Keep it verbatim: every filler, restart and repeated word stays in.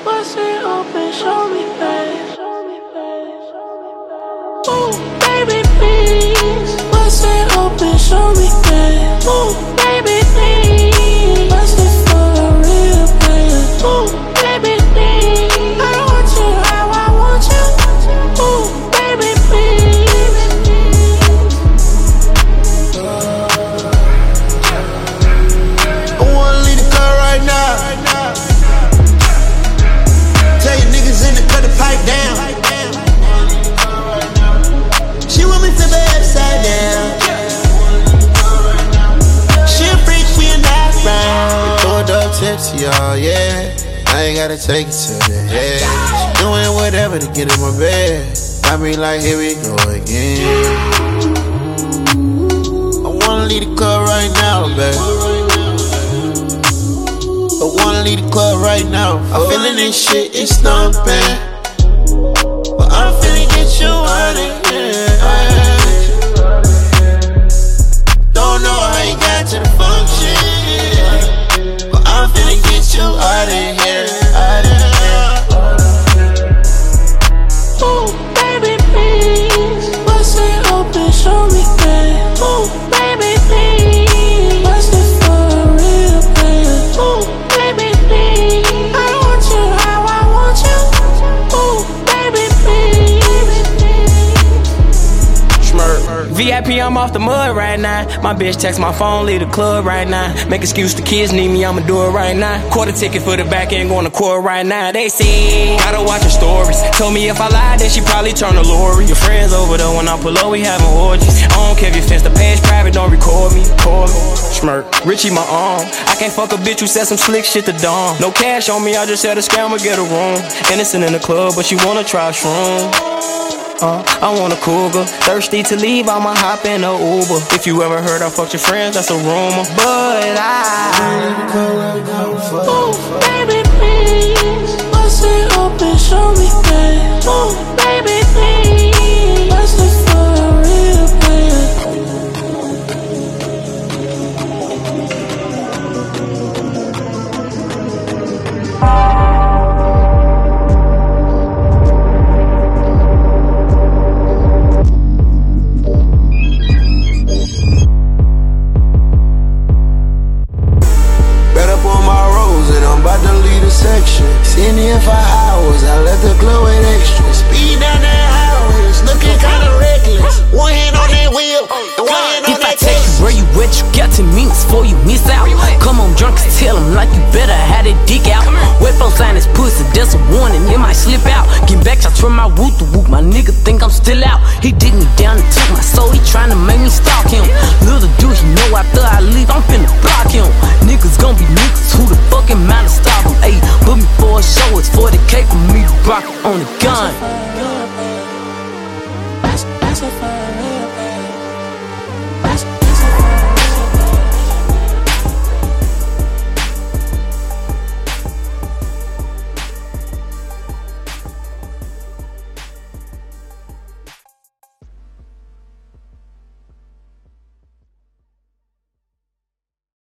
bust it open, show me face. Ooh, baby, please, bust it open, show me face. Ooh, baby, please, bust it for a real player. Ooh, baby, please, I want you how I want you. Ooh, baby, please. I wanna leave the car right now. Tell your niggas in to cut the pipe down. She want me to be upside down. She a freak, we in that round. Pulled up tipsy, y'all, yeah. I ain't gotta take it to the head. She doing whatever to get in my bed. I be like, here we go again. I wanna leave the club right now, baby. I wanna leave the club right now. I'm feeling this shit, it's thumping. But I'm finna get you out of here. Don't know how you got to the function, but I'm finna get you out of here, out of here. Ooh, baby, please, bust it open, show me face. Ooh, baby, please, bust it for a real player. Ooh, baby, please, I want you how I want you. Ooh, baby, please. V I P, I'm off the mud right now. My bitch text my phone, leave the club right now. Make excuse the kids need me, I'ma do it right now. Quarter ticket for the back end, going to court right now. They say, gotta watch her stories. Told me if I lied, then she probably turn to Lori. Your friends over there, when I pull up, we having orgies. I don't care if you fence the page private, don't record me. Call me. Smirk, Richie my arm. I can't fuck a bitch who said some slick shit to dawn. No cash on me, I just had a scammer get a room. Innocent in the club, but she wanna try shroom. Uh, I want a cougar, thirsty to leave, I'ma hop in a Uber. If you ever heard I fucked your friends, that's a rumor. But I Ooh, baby, please, bust it open, show me face. Ooh, baby, please, bust it for a real section. Seen here for hours, I left the club with extra. Speed down that highway, it's looking kinda reckless. One hand on that wheel, and one hand on that If I take you where you at, you got ten minutes before you miss out. Come on, drunk, tell him like you better have that dick out. Wet folks sign his pussy, that's a warning, it might slip out. Get back shots from my whoop to whoop, my nigga think I'm still out. He dig me down and took my soul, he tryna make me stalk him. Little dude, he know after I leave, I'm finna block him. Niggas gon' be niggas, who the fuck am I to stop him? Ayy, put me for a show, it's forty K for me to rock on the gun. That's, that's a fire.